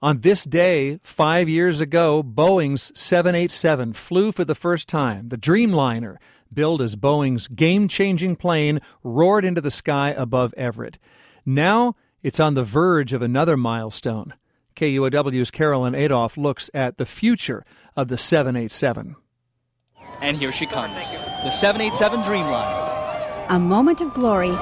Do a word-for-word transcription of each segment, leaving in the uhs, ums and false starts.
On this day, five years ago, Boeing's seven eighty-seven flew for the first time. The Dreamliner, billed as Boeing's game-changing plane, roared into the sky above Everett. Now, it's on the verge of another milestone. K U O W's Carolyn Adolph looks at the future of the seven eighty-seven. And here she comes, the seven eighty-seven Dreamliner. A moment of glory.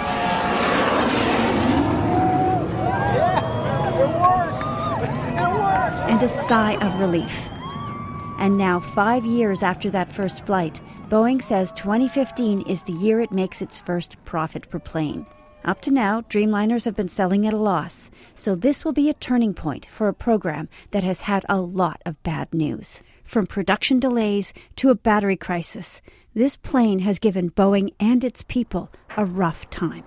And a sigh of relief. And now, five years after that first flight, Boeing says twenty fifteen is the year it makes its first profit per plane. Up to now, Dreamliners have been selling at a loss, so this will be a turning point for a program that has had a lot of bad news. From production delays to a battery crisis, this plane has given Boeing and its people a rough time.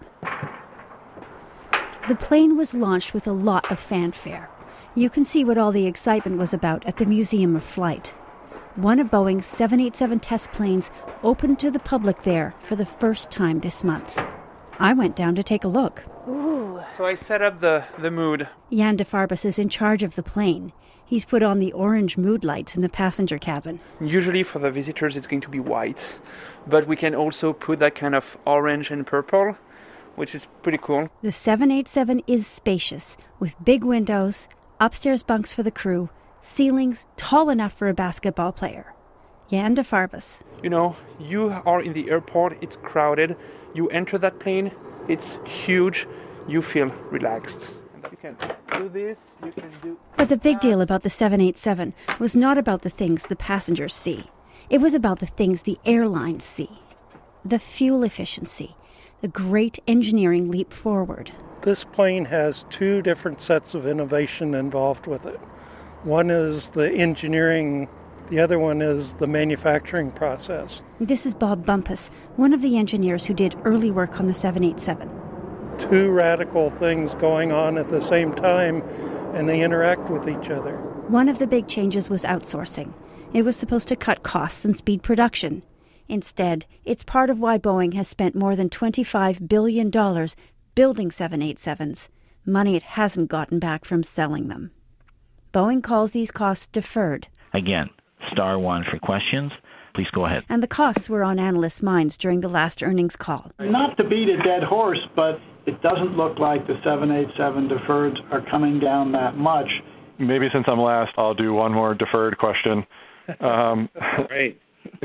The plane was launched with a lot of fanfare. You can see what all the excitement was about at the Museum of Flight. One of Boeing's seven eighty-seven test planes opened to the public there for the first time this month. I went down to take a look. Ooh. So I set up the, the mood. Jan DeFarbus is in charge of the plane. He's put on the orange mood lights in the passenger cabin. Usually for the visitors it's going to be white, but we can also put that kind of orange and purple, which is pretty cool. The seven eighty-seven is spacious, with big windows, upstairs bunks for the crew, ceilings tall enough for a basketball player. Jan DeFarbus. You know, you are in the airport, it's crowded. You enter that plane, it's huge, you feel relaxed. You can do this, you can do... But the big deal about the seven eighty-seven was not about the things the passengers see. It was about the things the airlines see. The fuel efficiency, the great engineering leap forward. This plane has two different sets of innovation involved with it. One is the engineering, the other one is the manufacturing process. This is Bob Bumpus, one of the engineers who did early work on the seven eighty-seven. Two radical things going on at the same time, and they interact with each other. One of the big changes was outsourcing. It was supposed to cut costs and speed production. Instead, it's part of why Boeing has spent more than twenty-five billion dollars building seven eighty-sevens, money it hasn't gotten back from selling them. Boeing calls these costs deferred. Again, star one for questions. Please go ahead. And the costs were on analysts' minds during the last earnings call. Not to beat a dead horse, but it doesn't look like the seven eighty-seven deferreds are coming down that much. Maybe since I'm last, I'll do one more deferred question. Um, Great.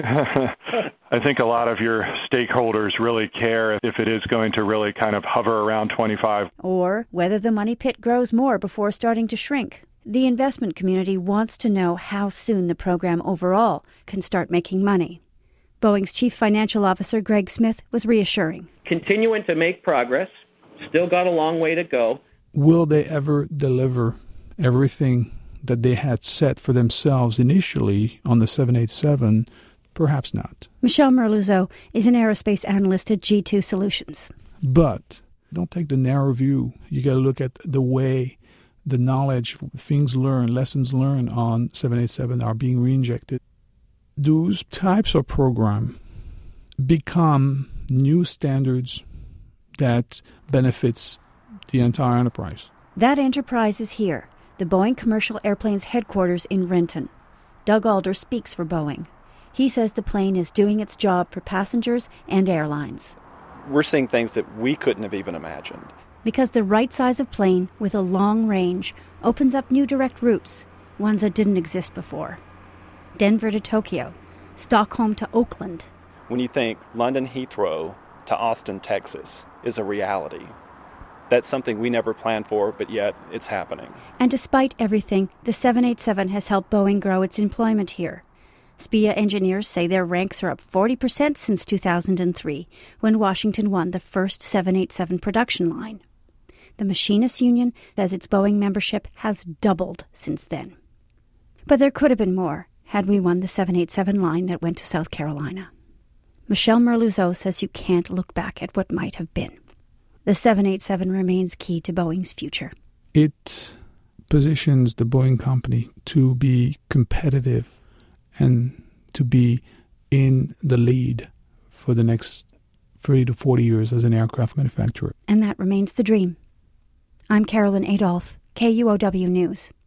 I think a lot of your stakeholders really care if it is going to really kind of hover around twenty-five. Or whether the money pit grows more before starting to shrink. The investment community wants to know how soon the program overall can start making money. Boeing's chief financial officer, Greg Smith, was reassuring. Continuing to make progress, still got a long way to go. Will they ever deliver everything that they had set for themselves initially on the seven eighty-seven? Perhaps not. Michel Merluzot is an aerospace analyst at G two Solutions. But don't take the narrow view. You got to look at the way the knowledge, things learned, lessons learned on seven eighty-seven are being reinjected. Those types of program become new standards that benefits the entire enterprise. That enterprise is here, the Boeing Commercial Airplanes headquarters in Renton. Doug Alder speaks for Boeing. He says the plane is doing its job for passengers and airlines. We're seeing things that we couldn't have even imagined. Because the right size of plane with a long range opens up new direct routes, ones that didn't exist before. Denver to Tokyo, Stockholm to Oakland. When you think London Heathrow to Austin, Texas is a reality, that's something we never planned for, but yet it's happening. And despite everything, the seven eighty-seven has helped Boeing grow its employment here. S P I A engineers say their ranks are up forty percent since two thousand three, when Washington won the first seven eighty-seven production line. The Machinists Union says its Boeing membership has doubled since then. But there could have been more had we won the seven eighty-seven line that went to South Carolina. Michel Merluzot says you can't look back at what might have been. The seven eighty-seven remains key to Boeing's future. It positions the Boeing company to be competitive and to be in the lead for the next thirty to forty years as an aircraft manufacturer. And that remains the dream. I'm Carolyn Adolph, K U O W News.